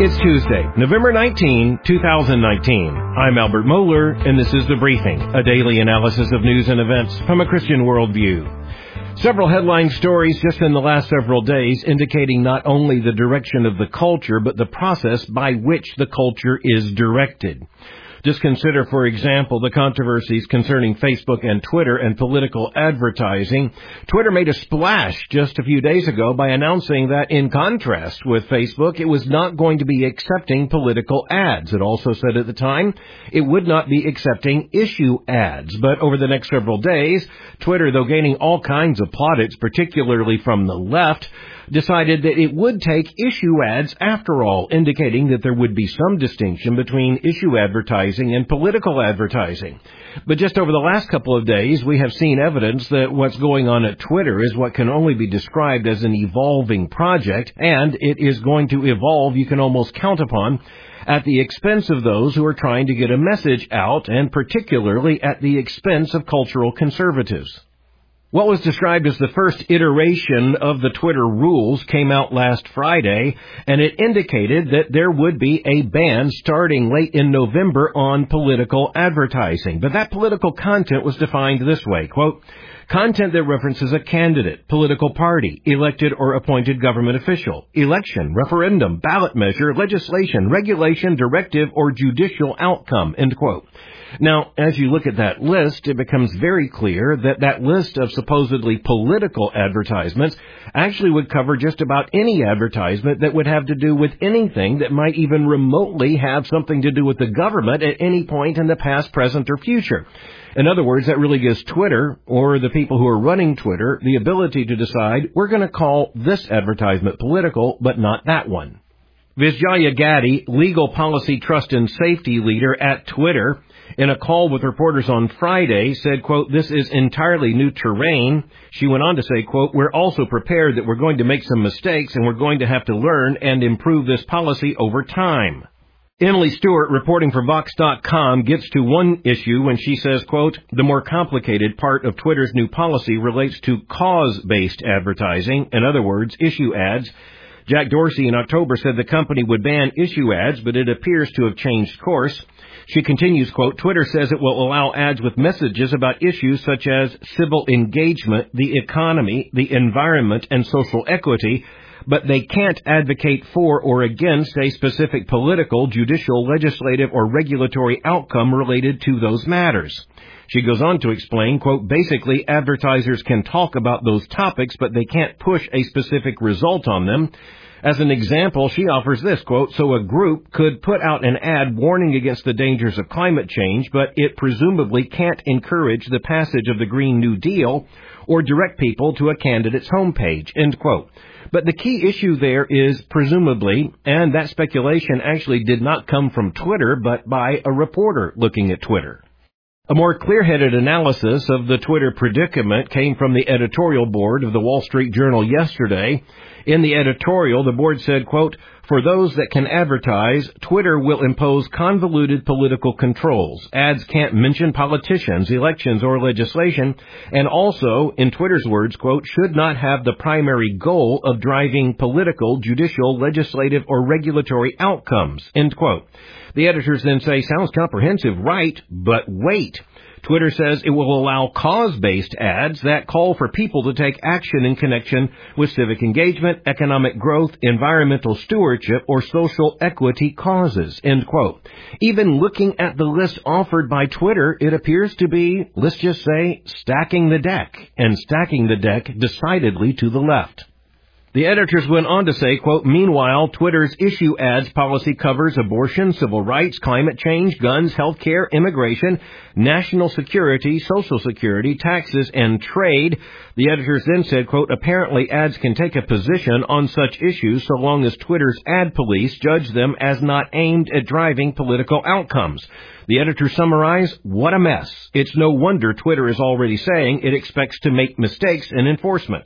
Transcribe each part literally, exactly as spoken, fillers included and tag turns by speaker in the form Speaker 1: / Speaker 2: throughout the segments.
Speaker 1: It's Tuesday, November nineteenth, twenty nineteen. I'm Albert Moeller, and this is The Briefing, a daily analysis of news and events from a Christian worldview. Several headline stories just in the last several days indicating not only the direction of the culture, but the process by which the culture is directed. Just consider, for example, the controversies concerning Facebook and Twitter and political advertising. Twitter made a splash just a few days ago by announcing that, in contrast with Facebook, it was not going to be accepting political ads. It also said at the time it would not be accepting issue ads. But over the next several days, Twitter, though gaining all kinds of plaudits, particularly from the left, decided that it would take issue ads after all, indicating that there would be some distinction between issue advertising and political advertising. But just over the last couple of days, we have seen evidence that what's going on at Twitter is what can only be described as an evolving project, and it is going to evolve, you can almost count upon, at the expense of those who are trying to get a message out, and particularly at the expense of cultural conservatives. What was described as the first iteration of the Twitter rules came out last Friday, and it indicated that there would be a ban starting late in November on political advertising. But that political content was defined this way, quote, content that references a candidate, political party, elected or appointed government official, election, referendum, ballot measure, legislation, regulation, directive, or judicial outcome, end quote. Now, as you look at that list, it becomes very clear that that list of supposedly political advertisements actually would cover just about any advertisement that would have to do with anything that might even remotely have something to do with the government at any point in the past, present, or future. In other words, that really gives Twitter, or the people who are running Twitter, the ability to decide, we're going to call this advertisement political, but not that one. Vijaya Gadde, legal policy trust and safety leader at Twitter, in a call with reporters on Friday, said, quote, this is entirely new terrain. She went on to say, quote, we're also prepared that we're going to make some mistakes and we're going to have to learn and improve this policy over time. Emily Stewart, reporting for Vox dot com, gets to one issue when she says, quote, the more complicated part of Twitter's new policy relates to cause-based advertising, in other words, issue ads. Jack Dorsey in October said the company would ban issue ads, but it appears to have changed course. She continues, quote, Twitter says it will allow ads with messages about issues such as civil engagement, the economy, the environment, and social equity, but they can't advocate for or against a specific political, judicial, legislative, or regulatory outcome related to those matters. She goes on to explain, quote, basically, advertisers can talk about those topics, but they can't push a specific result on them. As an example, she offers this, quote, so a group could put out an ad warning against the dangers of climate change, but it presumably can't encourage the passage of the Green New Deal or direct people to a candidate's homepage, end quote. But the key issue there is presumably, and that speculation actually did not come from Twitter, but by a reporter looking at Twitter. A more clear-headed analysis of the Twitter predicament came from the editorial board of the Wall Street Journal yesterday. In the editorial, the board said, quote, for those that can advertise, Twitter will impose convoluted political controls. Ads can't mention politicians, elections, or legislation, and also, in Twitter's words, quote, should not have the primary goal of driving political, judicial, legislative, or regulatory outcomes, end quote. The editors then say, sounds comprehensive, right, but wait. Twitter says it will allow cause-based ads that call for people to take action in connection with civic engagement, economic growth, environmental stewardship, or social equity causes, end quote. Even looking at the list offered by Twitter, it appears to be, let's just say, stacking the deck, and stacking the deck decidedly to the left. The editors went on to say, quote, meanwhile, Twitter's issue ads policy covers abortion, civil rights, climate change, guns, health care, immigration, national security, social security, taxes, and trade. The editors then said, quote, apparently ads can take a position on such issues so long as Twitter's ad police judge them as not aimed at driving political outcomes. The editors summarize, what a mess. It's no wonder Twitter is already saying it expects to make mistakes in enforcement.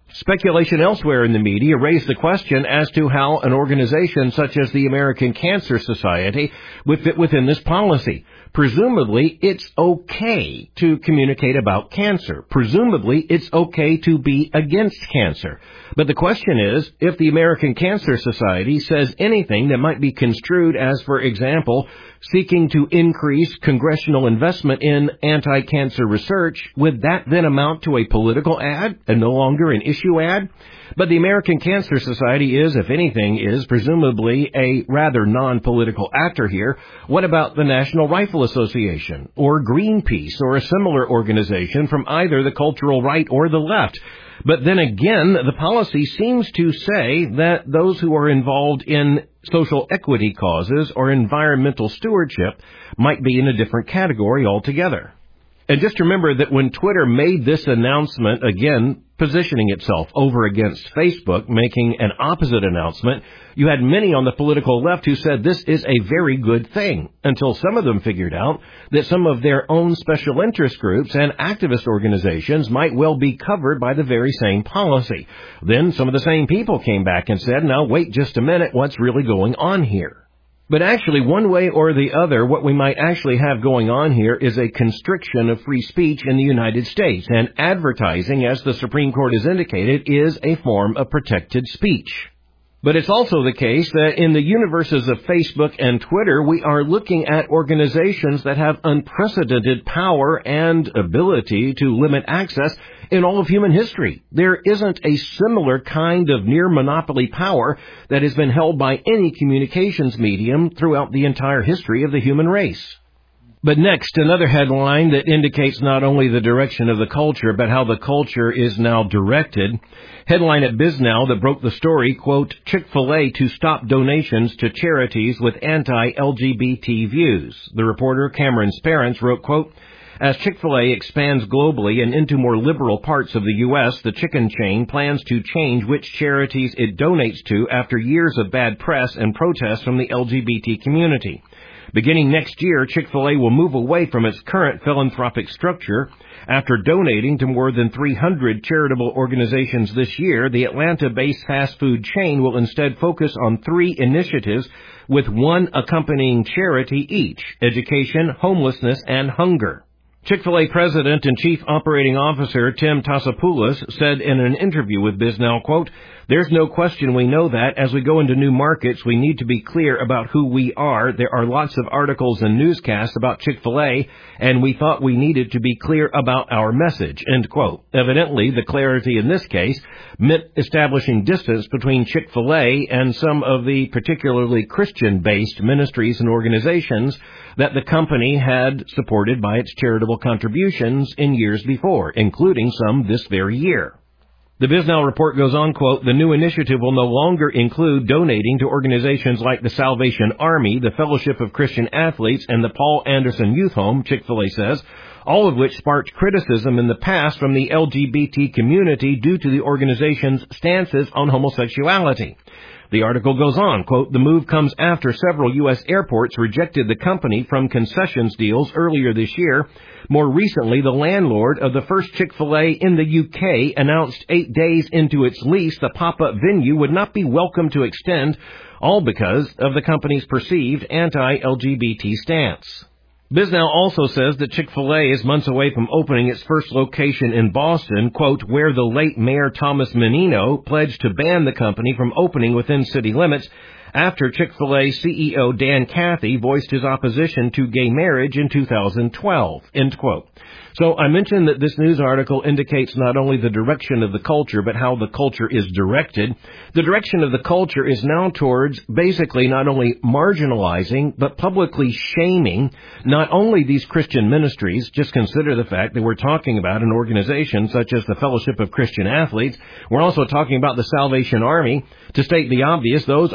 Speaker 1: Speculation elsewhere in the media raised the question as to how an organization such as the American Cancer Society would fit within this policy. Presumably, it's okay to communicate about cancer. Presumably, it's okay to be against cancer. But the question is, if the American Cancer Society says anything that might be construed as, for example, seeking to increase congressional investment in anti-cancer research, would that then amount to a political ad and no longer an issue ad? But the American Cancer Society is, if anything, is presumably a rather non-political actor here. What about the National Rifle Association or Greenpeace or a similar organization from either the cultural right or the left? But then again, the policy seems to say that those who are involved in social equity causes or environmental stewardship might be in a different category altogether. And just remember that when Twitter made this announcement, again, positioning itself over against Facebook, making an opposite announcement, you had many on the political left who said this is a very good thing, until some of them figured out that some of their own special interest groups and activist organizations might well be covered by the very same policy. Then some of the same people came back and said, now wait just a minute, what's really going on here? But actually, one way or the other, what we might actually have going on here is a constriction of free speech in the United States. And advertising, as the Supreme Court has indicated, is a form of protected speech. But it's also the case that in the universes of Facebook and Twitter, we are looking at organizations that have unprecedented power and ability to limit access in all of human history. There isn't a similar kind of near monopoly power that has been held by any communications medium throughout the entire history of the human race. But next, another headline that indicates not only the direction of the culture, but how the culture is now directed. Headline at BizNow that broke the story, quote, Chick-fil-A to stop donations to charities with anti-L G B T views. The reporter Cameron Sparrance wrote, quote, as Chick-fil-A expands globally and into more liberal parts of the U S, the chicken chain plans to change which charities it donates to after years of bad press and protests from the L G B T community. Beginning next year, Chick-fil-A will move away from its current philanthropic structure. After donating to more than three hundred charitable organizations this year, the Atlanta-based fast food chain will instead focus on three initiatives with one accompanying charity each: education, homelessness, and hunger. Chick-fil-A President and Chief Operating Officer Tim Tassopoulos said in an interview with BizNow, quote, there's no question we know that as we go into new markets, we need to be clear about who we are. There are lots of articles and newscasts about Chick-fil-A, and we thought we needed to be clear about our message, end quote. Evidently, the clarity in this case meant establishing distance between Chick-fil-A and some of the particularly Christian-based ministries and organizations that the company had supported by its charitable contributions in years before, including some this very year. The BizNow report goes on, quote, the new initiative will no longer include donating to organizations like the Salvation Army, the Fellowship of Christian Athletes, and the Paul Anderson Youth Home, Chick-fil-A says, all of which sparked criticism in the past from the L G B T community due to the organization's stances on homosexuality. The article goes on, quote, the move comes after several U S airports rejected the company from concessions deals earlier this year. More recently, the landlord of the first Chick-fil-A in the U K announced eight days into its lease the pop-up venue would not be welcome to extend, all because of the company's perceived anti-L G B T stance. BizNow also says that Chick-fil-A is months away from opening its first location in Boston, quote, where the late Mayor Thomas Menino pledged to ban the company from opening within city limits after Chick-fil-A C E O Dan Cathy voiced his opposition to gay marriage in two thousand twelve, end quote. So I mentioned that this news article indicates not only the direction of the culture, but how the culture is directed. The direction of the culture is now towards basically not only marginalizing, but publicly shaming not only these Christian ministries. Just consider the fact that we're talking about an organization such as the Fellowship of Christian Athletes. We're also talking about the Salvation Army. To state the obvious, those are not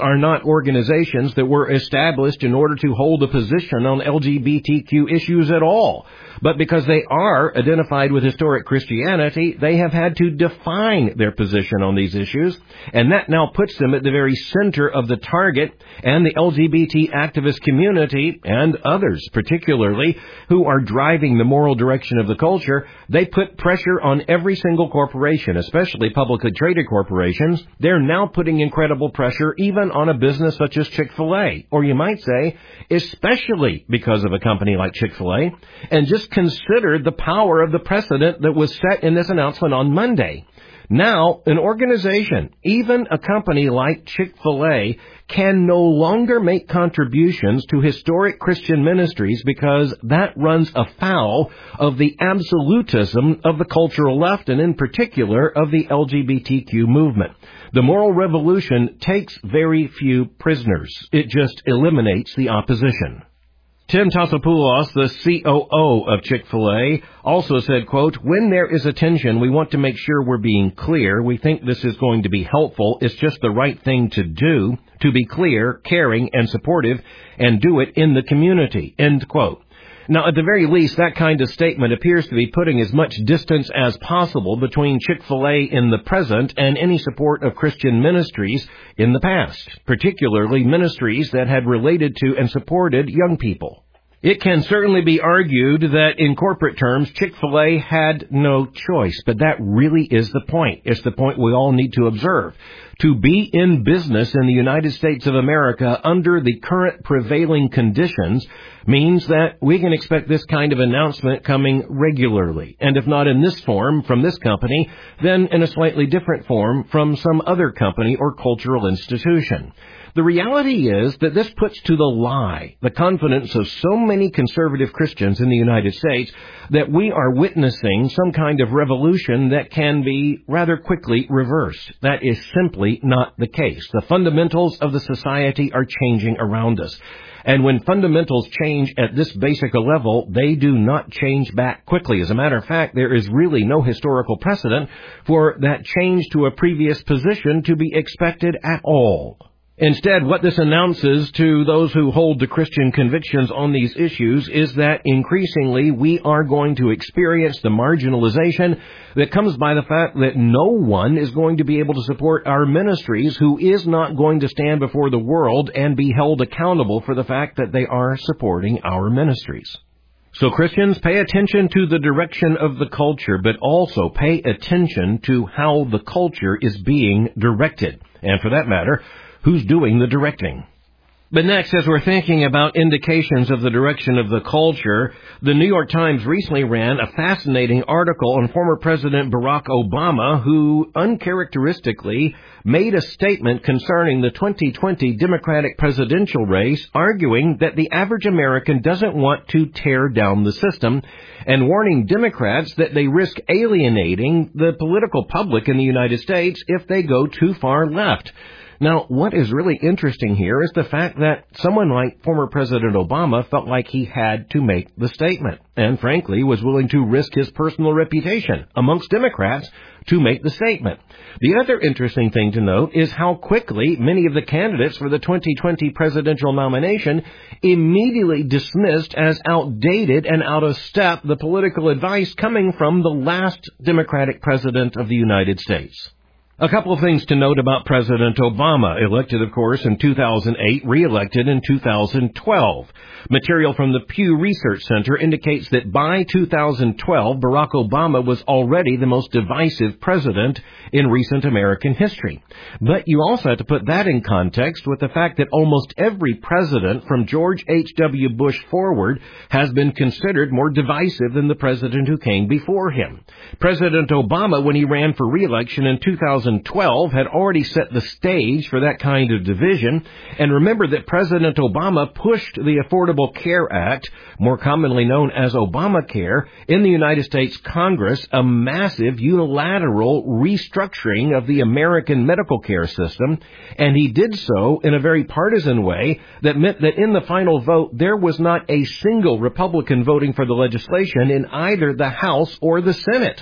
Speaker 1: not organizations that were established in order to hold a position on L G B T Q issues at all. But because they are identified with historic Christianity, they have had to define their position on these issues, and that now puts them at the very center of the target, and the L G B T activist community, and others particularly, who are driving the moral direction of the culture, they put pressure on every single corporation, especially publicly traded corporations. They're now putting incredible pressure even on a business such as Chick-fil-A, or you might say, especially because of a company like Chick-fil-A. And just consider the power of the precedent that was set in this announcement on Monday. Now, an organization, even a company like Chick-fil-A, can no longer make contributions to historic Christian ministries because that runs afoul of the absolutism of the cultural left and in particular of the L G B T Q movement. The moral revolution takes very few prisoners. It just eliminates the opposition. Tim Tassopoulos, the C O O of Chick-fil-A, also said, quote, "When there is a tension, we want to make sure we're being clear. We think this is going to be helpful. It's just the right thing to do, to be clear, caring, and supportive, and do it in the community," end quote. Now, at the very least, that kind of statement appears to be putting as much distance as possible between Chick-fil-A in the present and any support of Christian ministries in the past, particularly ministries that had related to and supported young people. It can certainly be argued that in corporate terms, Chick-fil-A had no choice, but that really is the point. It's the point we all need to observe. To be in business in the United States of America under the current prevailing conditions means that we can expect this kind of announcement coming regularly, and if not in this form from this company, then in a slightly different form from some other company or cultural institution. The reality is that this puts to the lie the confidence of so many conservative Christians in the United States that we are witnessing some kind of revolution that can be rather quickly reversed. That is simply not the case. The fundamentals of the society are changing around us. And when fundamentals change at this basic a level, they do not change back quickly. As a matter of fact, there is really no historical precedent for that change to a previous position to be expected at all. Instead, what this announces to those who hold the Christian convictions on these issues is that increasingly we are going to experience the marginalization that comes by the fact that no one is going to be able to support our ministries who is not going to stand before the world and be held accountable for the fact that they are supporting our ministries. So Christians, pay attention to the direction of the culture, but also pay attention to how the culture is being directed. And for that matter, who's doing the directing? But next, as we're thinking about indications of the direction of the culture, the New York Times recently ran a fascinating article on former President Barack Obama, who uncharacteristically made a statement concerning the twenty twenty Democratic presidential race, arguing that the average American doesn't want to tear down the system, and warning Democrats that they risk alienating the political public in the United States if they go too far left. Now, what is really interesting here is the fact that someone like former President Obama felt like he had to make the statement, and frankly was willing to risk his personal reputation amongst Democrats to make the statement. The other interesting thing to note is how quickly many of the candidates for the twenty twenty presidential nomination immediately dismissed as outdated and out of step the political advice coming from the last Democratic president of the United States. A couple of things to note about President Obama, elected, of course, in two thousand eight, re-elected in two thousand twelve. Material from the Pew Research Center indicates that by two thousand twelve, Barack Obama was already the most divisive president in recent American history. But you also have to put that in context with the fact that almost every president from George H W Bush forward has been considered more divisive than the president who came before him. President Obama, when he ran for re-election in two thousand twelve, had already set the stage for that kind of division. And remember that President Obama pushed the Affordable Care Act, more commonly known as Obamacare, in the United States Congress, a massive unilateral restructuring of the American medical care system. And he did so in a very partisan way that meant that in the final vote, there was not a single Republican voting for the legislation in either the House or the Senate.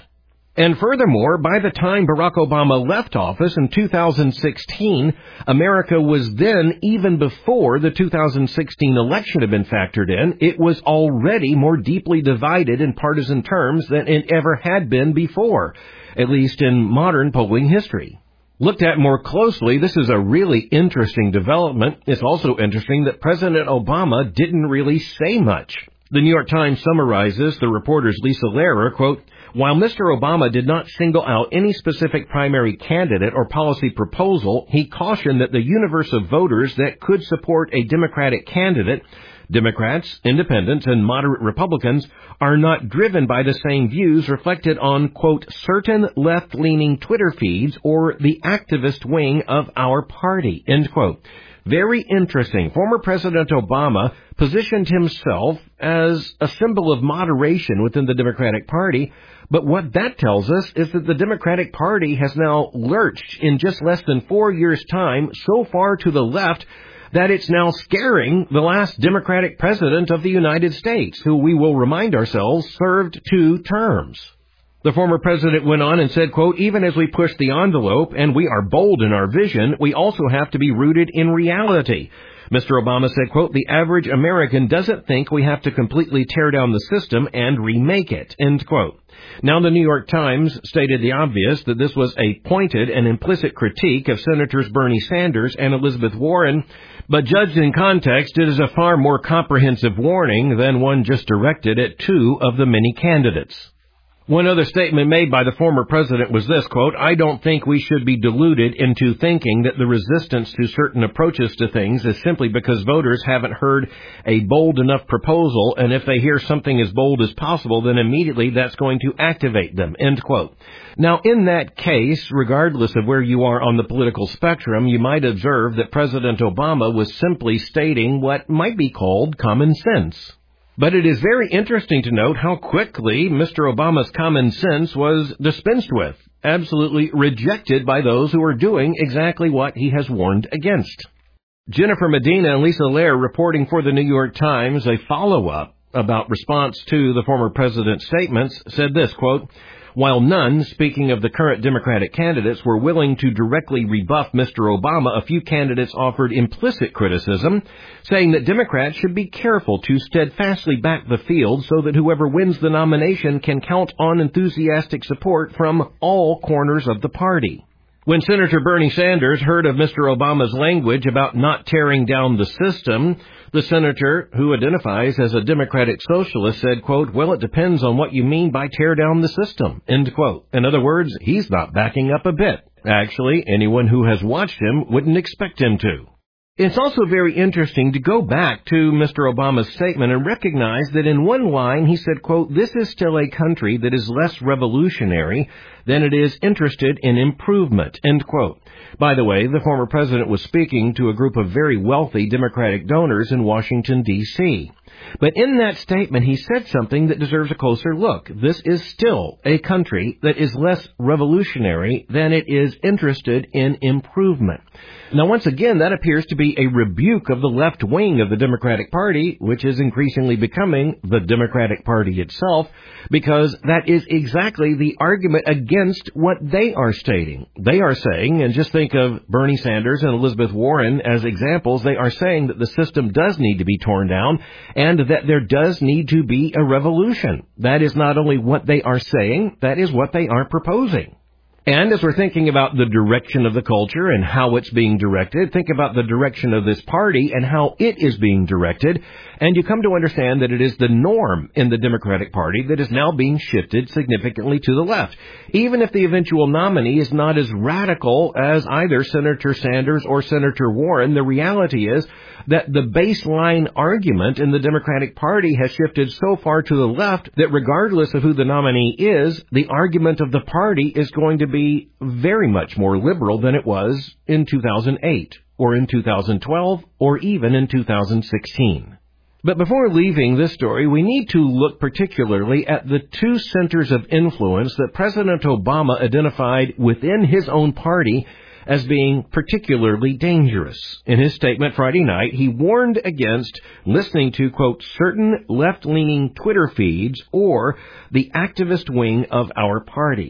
Speaker 1: And furthermore, by the time Barack Obama left office in two thousand sixteen, America was then, even before the two thousand sixteen election had been factored in, it was already more deeply divided in partisan terms than it ever had been before, at least in modern polling history. Looked at more closely, this is a really interesting development. It's also interesting that President Obama didn't really say much. The New York Times summarizes the reporter's Lisa Lehrer, quote, "While Mister Obama did not single out any specific primary candidate or policy proposal, he cautioned that the universe of voters that could support a Democratic candidate, Democrats, independents, and moderate Republicans, are not driven by the same views reflected on, quote, certain left-leaning Twitter feeds or the activist wing of our party," end quote. Very interesting. Former President Obama positioned himself as a symbol of moderation within the Democratic Party, but what that tells us is that the Democratic Party has now lurched in just less than four years' time so far to the left that it's now scaring the last Democratic president of the United States, who we will remind ourselves served two terms. The former president went on and said, quote, "Even as we push the envelope and we are bold in our vision, we also have to be rooted in reality." Mister Obama said, quote, "The average American doesn't think we have to completely tear down the system and remake it," end quote. Now, the New York Times stated the obvious, that this was a pointed and implicit critique of Senators Bernie Sanders and Elizabeth Warren, but judged in context, it is a far more comprehensive warning than one just directed at two of the many candidates. One other statement made by the former president was this, quote, "I don't think we should be deluded into thinking that the resistance to certain approaches to things is simply because voters haven't heard a bold enough proposal, and if they hear something as bold as possible, then immediately that's going to activate them," end quote. Now, in that case, regardless of where you are on the political spectrum, you might observe that President Obama was simply stating what might be called common sense. But it is very interesting to note how quickly Mister Obama's common sense was dispensed with, absolutely rejected by those who are doing exactly what he has warned against. Jennifer Medina and Lisa Lehrer reporting for the New York Times, a follow-up about response to the former president's statements, said this, quote, "While none, speaking of the current Democratic candidates, were willing to directly rebuff Mister Obama, a few candidates offered implicit criticism, saying that Democrats should be careful to steadfastly back the field so that whoever wins the nomination can count on enthusiastic support from all corners of the party." When Senator Bernie Sanders heard of Mister Obama's language about not tearing down the system, the senator, who identifies as a Democratic socialist, said, quote, "Well, it depends on what you mean by tear down the system," end quote. In other words, he's not backing up a bit. Actually, anyone who has watched him wouldn't expect him to. It's also very interesting to go back to Mister Obama's statement and recognize that in one line he said, quote, "This is still a country that is less revolutionary than it is interested in improvement," end quote. By the way, the former president was speaking to a group of very wealthy Democratic donors in Washington, D C But in that statement, he said something that deserves a closer look. This is still a country that is less revolutionary than it is interested in improvement. Now, once again, that appears to be a rebuke of the left wing of the Democratic Party, which is increasingly becoming the Democratic Party itself, because that is exactly the argument against what they are stating. They are saying, and just think of Bernie Sanders and Elizabeth Warren as examples, they are saying that the system does need to be torn down and that there does need to be a revolution. That is not only what they are saying, that is what they are proposing. And as we're thinking about the direction of the culture and how it's being directed, think about the direction of this party and how it is being directed, and you come to understand that it is the norm in the Democratic Party that is now being shifted significantly to the left. Even if the eventual nominee is not as radical as either Senator Sanders or Senator Warren, the reality is that the baseline argument in the Democratic Party has shifted so far to the left that regardless of who the nominee is, the argument of the party is going to be very much more liberal than it was in two thousand eight, or in two thousand twelve, or even in two thousand sixteen. But before leaving this story, we need to look particularly at the two centers of influence that President Obama identified within his own party as being particularly dangerous. In his statement Friday night, he warned against listening to, quote, certain left-leaning Twitter feeds or the activist wing of our party.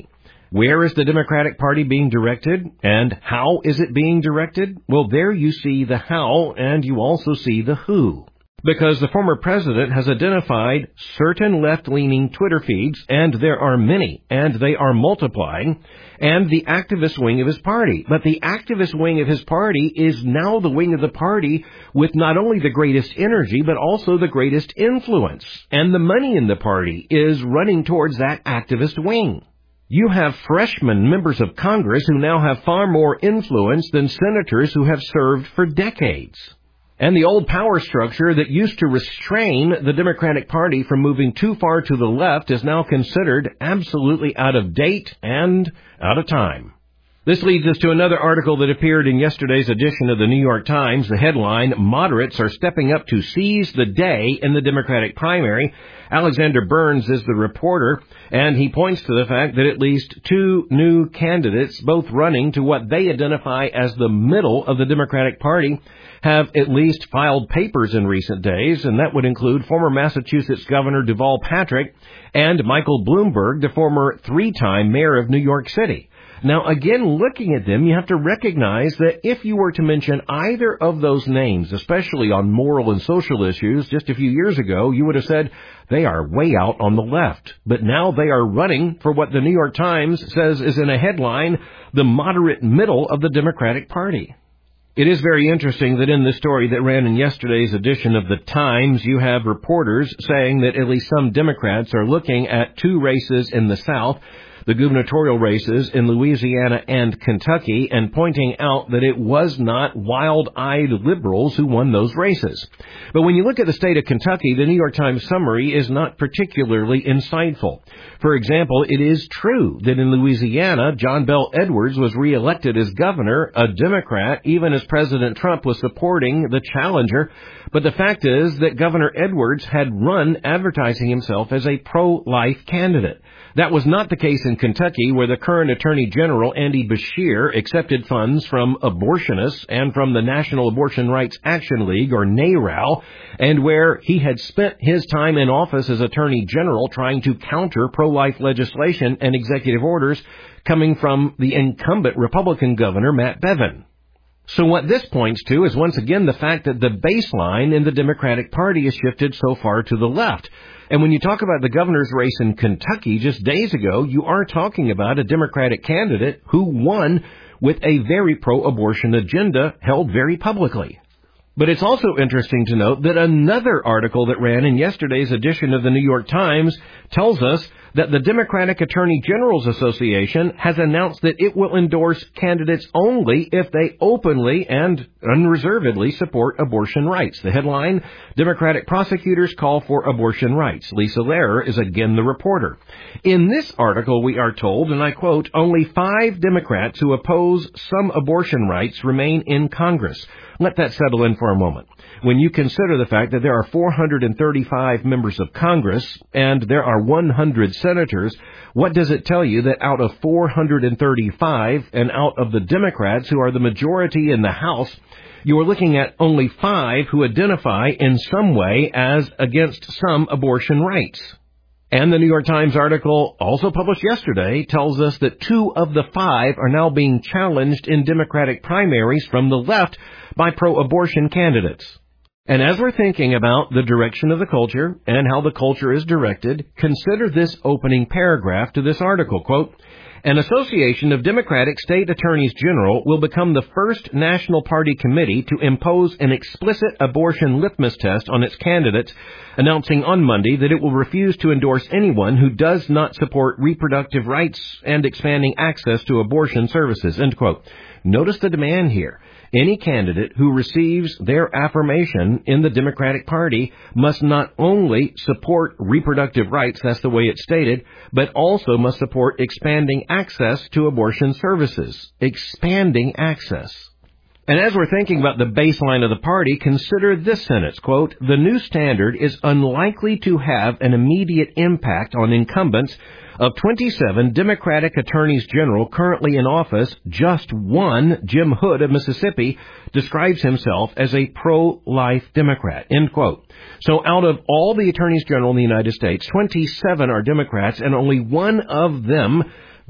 Speaker 1: Where is the Democratic Party being directed, and how is it being directed? Well, there you see the how, and you also see the who. Because the former president has identified certain left-leaning Twitter feeds, and there are many, and they are multiplying, and the activist wing of his party. But the activist wing of his party is now the wing of the party with not only the greatest energy, but also the greatest influence. And the money in the party is running towards that activist wing. You have freshman members of Congress who now have far more influence than senators who have served for decades. And the old power structure that used to restrain the Democratic Party from moving too far to the left is now considered absolutely out of date and out of time. This leads us to another article that appeared in yesterday's edition of the New York Times. The headline, Moderates are stepping up to seize the day in the Democratic primary. Alexander Burns is the reporter, and he points to the fact that at least two new candidates, both running to what they identify as the middle of the Democratic Party, have at least filed papers in recent days, and that would include former Massachusetts Governor Deval Patrick and Michael Bloomberg, the former three-time mayor of New York City. Now, again, looking at them, you have to recognize that if you were to mention either of those names, especially on moral and social issues, just a few years ago, you would have said they are way out on the left. But now they are running for what the New York Times says is in a headline, the moderate middle of the Democratic Party. It is very interesting that in the story that ran in yesterday's edition of the Times, you have reporters saying that at least some Democrats are looking at two races in the South, the gubernatorial races in Louisiana and Kentucky, and pointing out that it was not wild-eyed liberals who won those races. But when you look at the state of Kentucky, the New York Times summary is not particularly insightful. For example, it is true that in Louisiana, John Bel Edwards was reelected as governor, a Democrat, even as President Trump was supporting the challenger. But the fact is that Governor Edwards had run advertising himself as a pro-life candidate. That was not the case in Kentucky, where the current Attorney General, Andy Beshear, accepted funds from abortionists and from the National Abortion Rights Action League, or NARAL, and where he had spent his time in office as Attorney General trying to counter pro-life legislation and executive orders coming from the incumbent Republican governor, Matt Bevin. So what this points to is once again the fact that the baseline in the Democratic Party has shifted so far to the left. And when you talk about the governor's race in Kentucky just days ago, you are talking about a Democratic candidate who won with a very pro-abortion agenda held very publicly. But it's also interesting to note that another article that ran in yesterday's edition of the New York Times tells us that the Democratic Attorney General's Association has announced that it will endorse candidates only if they openly and unreservedly support abortion rights. The headline, Democratic prosecutors call for abortion rights. Lisa Lehrer is again the reporter. In this article, we are told, and I quote, only five Democrats who oppose some abortion rights remain in Congress. Let that settle in for a moment. When you consider the fact that there are four hundred thirty-five members of Congress and there are one hundred senators, what does it tell you that out of four hundred thirty-five and out of the Democrats who are the majority in the House, you are looking at only five who identify in some way as against some abortion rights? And the New York Times article, also published yesterday, tells us that two of the five are now being challenged in Democratic primaries from the left by pro-abortion candidates. And as we're thinking about the direction of the culture and how the culture is directed, consider this opening paragraph to this article. Quote, an association of Democratic state attorneys general will become the first national party committee to impose an explicit abortion litmus test on its candidates, announcing on Monday that it will refuse to endorse anyone who does not support reproductive rights and expanding access to abortion services. End quote. Notice the demand here. Any candidate who receives their affirmation in the Democratic Party must not only support reproductive rights, that's the way it's stated, but also must support expanding access to abortion services. Expanding access. And as we're thinking about the baseline of the party, consider this sentence, quote, the new standard is unlikely to have an immediate impact on incumbents. Of twenty-seven Democratic attorneys general currently in office, just one, Jim Hood of Mississippi, describes himself as a pro-life Democrat, end quote. So out of all the attorneys general in the United States, twenty-seven are Democrats, and only one of them,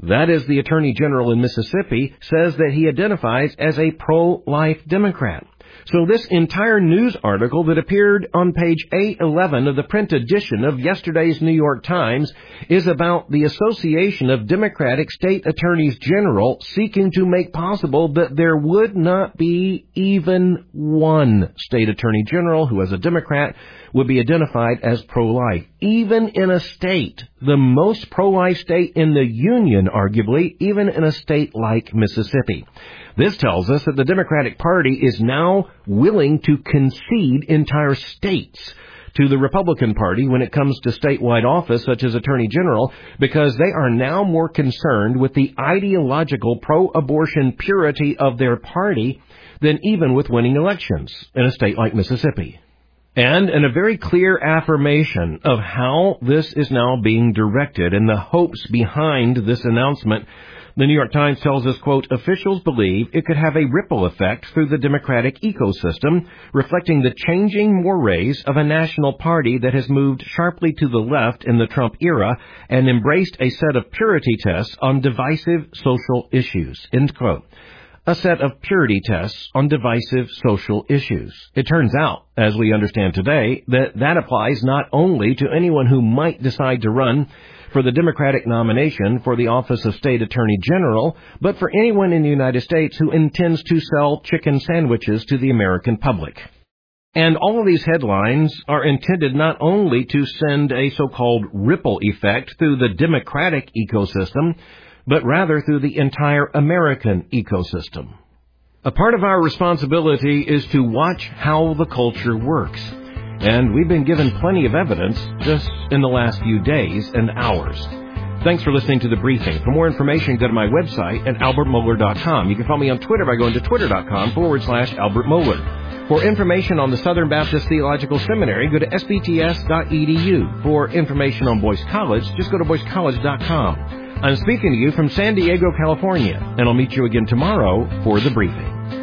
Speaker 1: That is, the Attorney General in Mississippi says that he identifies as a pro-life Democrat. So this entire news article that appeared on page A eleven of the print edition of yesterday's New York Times is about the Association of Democratic State Attorneys General seeking to make possible that there would not be even one state attorney general who, as a Democrat, would be identified as pro-life. Even in a state, the most pro-life state in the Union, arguably, even in a state like Mississippi. This tells us that the Democratic Party is now willing to concede entire states to the Republican Party when it comes to statewide office, such as Attorney General, because they are now more concerned with the ideological pro-abortion purity of their party than even with winning elections in a state like Mississippi. And in a very clear affirmation of how this is now being directed and the hopes behind this announcement, the New York Times tells us, quote, officials believe it could have a ripple effect through the Democratic ecosystem, reflecting the changing mores of a national party that has moved sharply to the left in the Trump era and embraced a set of purity tests on divisive social issues, end quote. A set of purity tests on divisive social issues. It turns out, as we understand today, that that applies not only to anyone who might decide to run for the Democratic nomination for the office of State Attorney General, but for anyone in the United States who intends to sell chicken sandwiches to the American public. And all of these headlines are intended not only to send a so-called ripple effect through the Democratic ecosystem, but rather through the entire American ecosystem. A part of our responsibility is to watch how the culture works. And we've been given plenty of evidence just in the last few days and hours. Thanks for listening to The Briefing. For more information, go to my website at albert mohler dot com. You can follow me on Twitter by going to twitter.com forward slash Albert Mohler. For information on the Southern Baptist Theological Seminary, go to s b t s dot e d u. For information on Boyce College, just go to boyce college dot com. I'm speaking to you from San Diego, California, and I'll meet you again tomorrow for The Briefing.